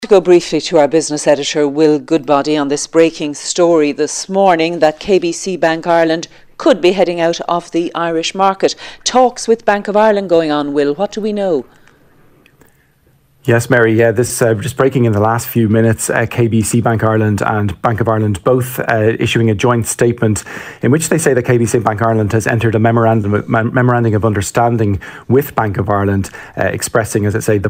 To go briefly to our business editor, Will Goodbody, on this breaking story this morning that KBC Bank Ireland could be heading out of the Irish market. Talks with Bank of Ireland going on, Will. What do we know? Yes, Mary. Yeah, this just breaking in the last few minutes. KBC Bank Ireland and Bank of Ireland both issuing a joint statement in which they say that KBC Bank Ireland has entered a memorandum of understanding with Bank of Ireland, expressing, as it says,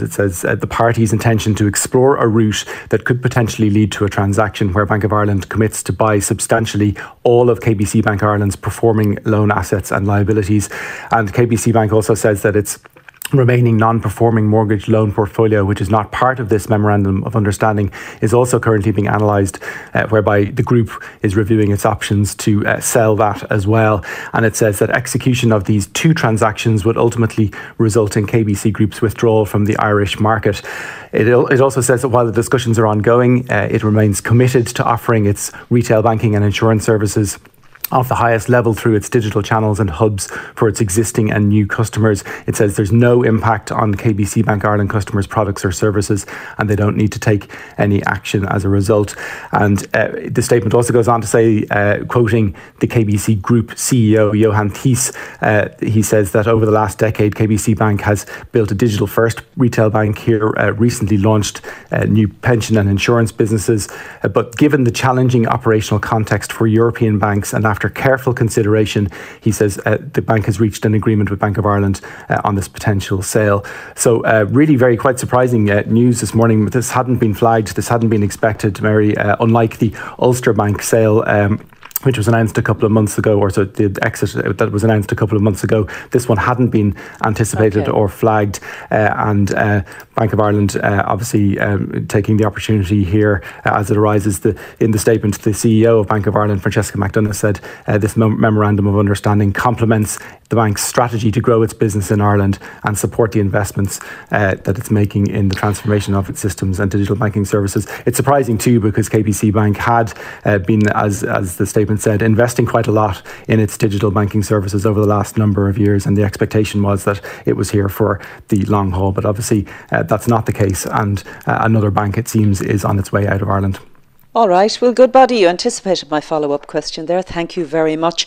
the parties' intention to explore a route that could potentially lead to a transaction where Bank of Ireland commits to buy substantially all of KBC Bank Ireland's performing loan assets and liabilities. And KBC Bank also says that it's remaining non-performing mortgage loan portfolio, which is not part of this memorandum of understanding, is also currently being analysed, whereby the group is reviewing its options to sell that as well. And it says that execution of these two transactions would ultimately result in KBC Group's withdrawal from the Irish market. It also says that while the discussions are ongoing, it remains committed to offering its retail banking and insurance services of the highest level through its digital channels and hubs for its existing and new customers. It says there's no impact on KBC Bank Ireland customers' products or services, and they don't need to take any action as a result. And the statement also goes on to say, quoting the KBC Group CEO, Johan Thies, he says that over the last decade, KBC Bank has built a digital-first retail bank here, recently launched new pension and insurance businesses. But given the challenging operational context for European banks, and after careful consideration, he says the bank has reached an agreement with Bank of Ireland on this potential sale. So really quite surprising news this morning. This hadn't been flagged, this hadn't been expected, Mary, unlike the Ulster Bank sale, which was announced a couple of months ago, or so the exit that was announced a couple of months ago. This one hadn't been anticipated or flagged, and Bank of Ireland obviously taking the opportunity here as it arises. In the statement, the CEO of Bank of Ireland, Francesca McDonagh, said this memorandum of understanding complements the bank's strategy to grow its business in Ireland and support the investments that it's making in the transformation of its systems and digital banking services. It's surprising too, because KBC Bank had been, as the statement said, investing quite a lot in its digital banking services over the last number of years, and the expectation was that it was here for the long haul. But obviously that's not the case, and another bank, it seems, is on its way out of Ireland. All right, well, Goodbody, you anticipated my follow-up question there. Thank you very much.